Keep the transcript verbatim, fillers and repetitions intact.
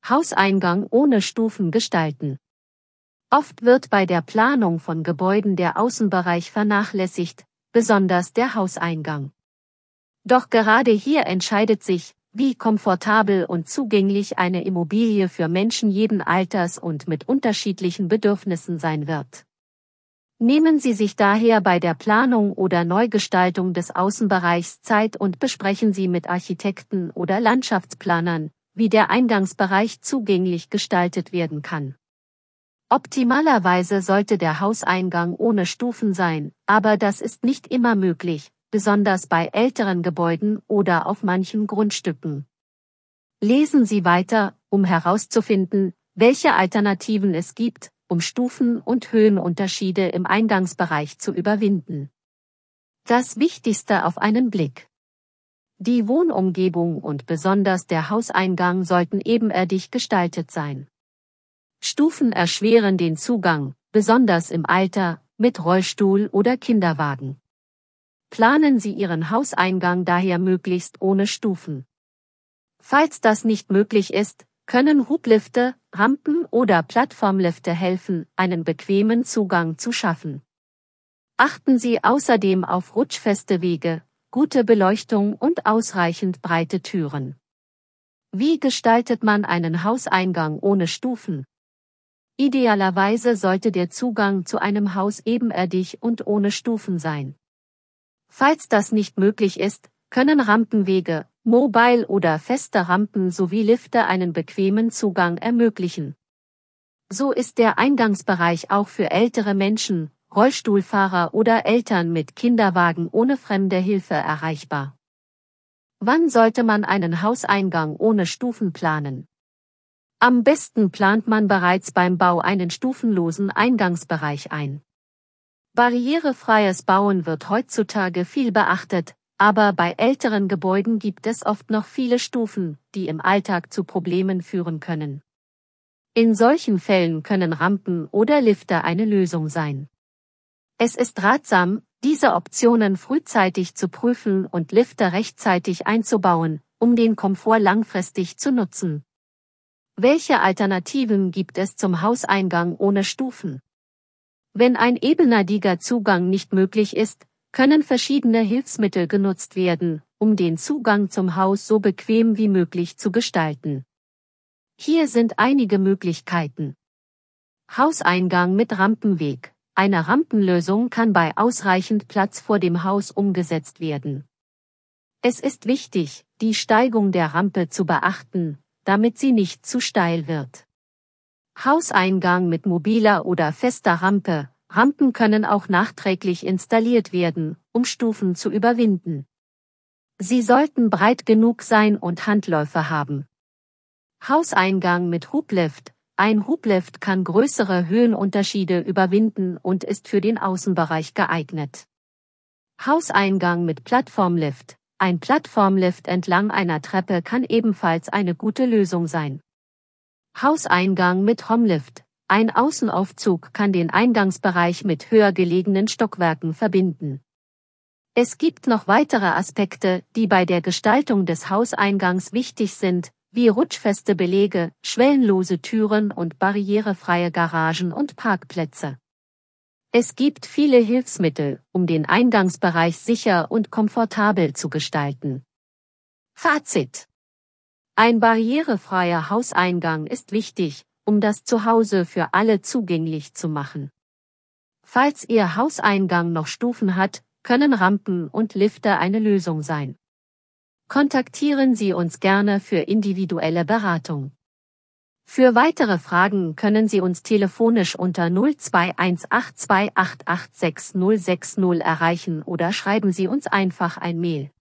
Hauseingang ohne Stufen gestalten. Oft wird bei der Planung von Gebäuden der Außenbereich vernachlässigt, besonders der Hauseingang. Doch gerade hier entscheidet sich, wie komfortabel und zugänglich eine Immobilie für Menschen jeden Alters und mit unterschiedlichen Bedürfnissen sein wird. Nehmen Sie sich daher bei der Planung oder Neugestaltung des Außenbereichs Zeit und besprechen Sie mit Architekten oder Landschaftsplanern, wie der Eingangsbereich zugänglich gestaltet werden kann. Optimalerweise sollte der Hauseingang ohne Stufen sein, aber das ist nicht immer möglich, besonders bei älteren Gebäuden oder auf manchen Grundstücken. Lesen Sie weiter, um herauszufinden, welche Alternativen es gibt, um Stufen und Höhenunterschiede im Eingangsbereich zu überwinden. Das Wichtigste auf einen Blick. Die Wohnumgebung und besonders der Hauseingang sollten ebenerdig gestaltet sein. Stufen erschweren den Zugang, besonders im Alter, mit Rollstuhl oder Kinderwagen. Planen Sie Ihren Hauseingang daher möglichst ohne Stufen. Falls das nicht möglich ist, können Hublifte, Rampen oder Plattformlifte helfen, einen bequemen Zugang zu schaffen. Achten Sie außerdem auf rutschfeste Wege, gute Beleuchtung und ausreichend breite Türen. Wie gestaltet man einen Hauseingang ohne Stufen? Idealerweise sollte der Zugang zu einem Haus ebenerdig und ohne Stufen sein. Falls das nicht möglich ist, können Rampenwege, Mobile- oder feste Rampen sowie Lifte einen bequemen Zugang ermöglichen. So ist der Eingangsbereich auch für ältere Menschen, Rollstuhlfahrer oder Eltern mit Kinderwagen ohne fremde Hilfe erreichbar. Wann sollte man einen Hauseingang ohne Stufen planen? Am besten plant man bereits beim Bau einen stufenlosen Eingangsbereich ein. Barrierefreies Bauen wird heutzutage viel beachtet, aber bei älteren Gebäuden gibt es oft noch viele Stufen, die im Alltag zu Problemen führen können. In solchen Fällen können Rampen oder Lifte eine Lösung sein. Es ist ratsam, diese Optionen frühzeitig zu prüfen und Lifte rechtzeitig einzubauen, um den Komfort langfristig zu nutzen. Welche Alternativen gibt es zum Hauseingang ohne Stufen? Wenn ein ebenerdiger Zugang nicht möglich ist, können verschiedene Hilfsmittel genutzt werden, um den Zugang zum Haus so bequem wie möglich zu gestalten. Hier sind einige Möglichkeiten. Hauseingang mit Rampenweg. Eine Rampenlösung kann bei ausreichend Platz vor dem Haus umgesetzt werden. Es ist wichtig, die Steigung der Rampe zu beachten, damit sie nicht zu steil wird. Hauseingang mit mobiler oder fester Rampe. Rampen können auch nachträglich installiert werden, um Stufen zu überwinden. Sie sollten breit genug sein und Handläufe haben. Hauseingang mit Hublift. Ein Hublift kann größere Höhenunterschiede überwinden und ist für den Außenbereich geeignet. Hauseingang mit Plattformlift. Ein Plattformlift entlang einer Treppe kann ebenfalls eine gute Lösung sein. Hauseingang mit Homlift. Ein Außenaufzug kann den Eingangsbereich mit höher gelegenen Stockwerken verbinden. Es gibt noch weitere Aspekte, die bei der Gestaltung des Hauseingangs wichtig sind, wie rutschfeste Belege, schwellenlose Türen und barrierefreie Garagen und Parkplätze. Es gibt viele Hilfsmittel, um den Eingangsbereich sicher und komfortabel zu gestalten. Fazit: Ein barrierefreier Hauseingang ist wichtig, um das Zuhause für alle zugänglich zu machen. Falls Ihr Hauseingang noch Stufen hat, können Rampen und Lifte eine Lösung sein. Kontaktieren Sie uns gerne für individuelle Beratung. Für weitere Fragen können Sie uns telefonisch unter null zwei eins acht zwei acht acht sechs null sechs null erreichen oder schreiben Sie uns einfach ein Mail.